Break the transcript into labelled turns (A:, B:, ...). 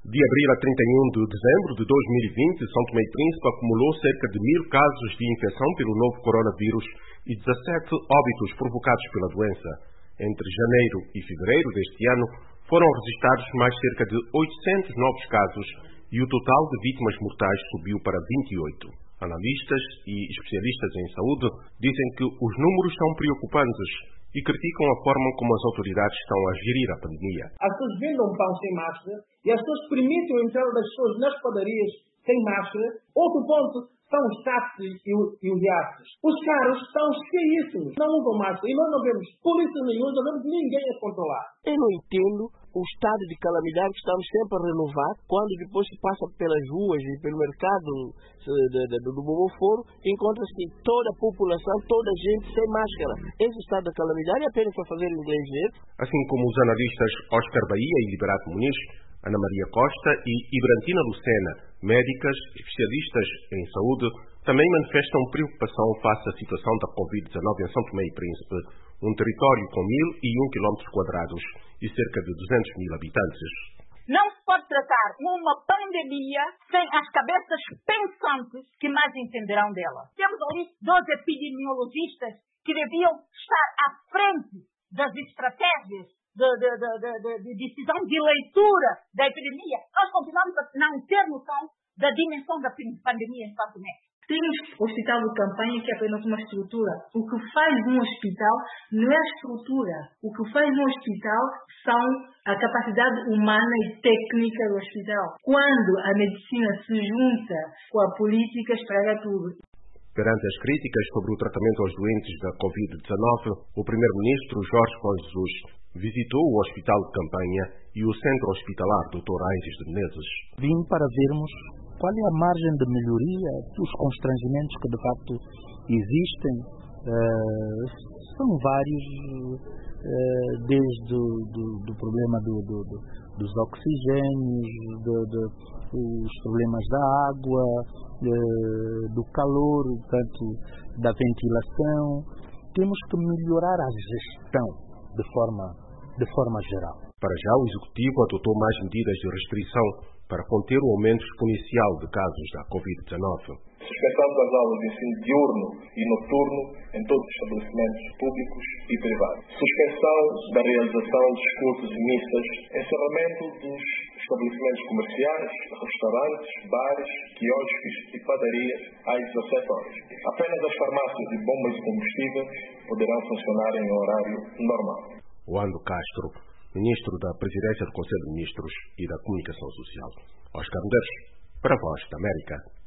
A: De abril a 31 de dezembro de 2020, São Tomé e Príncipe acumulou cerca de 1.000 casos de infecção pelo novo coronavírus e 17 óbitos provocados pela doença. Entre janeiro e fevereiro deste ano, foram registrados mais cerca de 800 novos casos e o total de vítimas mortais subiu para 28. Analistas e especialistas em saúde dizem que os números são preocupantes e criticam a forma como as autoridades estão a gerir a pandemia.
B: As pessoas vendem um pão sem máscara e as pessoas permitem a entrada das pessoas nas padarias sem máscara. Outro ponto são os táxis e os iates. Os carros estão cheíssimos, não usam máscara e nós não vemos polícia nenhuma, não vemos ninguém a controlar.
C: Eu não entendo o estado de calamidade que estamos sempre a renovar, quando depois se passa pelas ruas e pelo mercado do Boboforo, encontra-se toda a população, toda a gente sem máscara. Esse estado de calamidade é apenas para fazer inglês ver.
A: Assim como os analistas Oscar Bahia e Liberato Muniz, Ana Maria Costa e Ibrantina Lucena, médicas especialistas em saúde, também manifestam preocupação face à situação da Covid-19 em São Tomé e Príncipe, um território com 1.001 km² e cerca de 200.000 habitantes.
D: Não se pode tratar uma pandemia sem as cabeças pensantes que mais entenderão dela. Temos ali 2 epidemiologistas que deviam estar à frente das estratégias de decisão de leitura da epidemia. Nós continuamos a não ter noção da dimensão da pandemia em São Tomé.
E: Temos o hospital de campanha, que é apenas uma estrutura. O que faz um hospital não é a estrutura. O que faz um hospital são a capacidade humana e técnica do hospital. Quando a medicina se junta com a política, estraga tudo.
A: Perante as críticas sobre o tratamento aos doentes da Covid-19, o primeiro-ministro Jorge Pão Jesus visitou o hospital de campanha e o centro hospitalar Dr. Aires de Menezes.
F: Vim para vermos qual é a margem de melhoria dos constrangimentos que de facto existem. São vários, desde do problema dos oxigênios, os problemas da água, do calor, tanto da ventilação. Temos que melhorar a gestão de forma geral.
A: Para já, o Executivo adotou mais medidas de restrição para conter o aumento exponencial de casos da Covid-19.
G: Suspensão das aulas de ensino diurno e noturno em todos os estabelecimentos públicos e privados. Suspensão da realização de cursos e missas. Encerramento dos estabelecimentos comerciais, restaurantes, bares, quiosques e padarias às 17 horas. Apenas as farmácias e bombas de combustível poderão funcionar em horário normal.
A: Wando Castro, Ministro da Presidência do Conselho de Ministros e da Comunicação Social. Oscar Medeiros, para a Voz da América.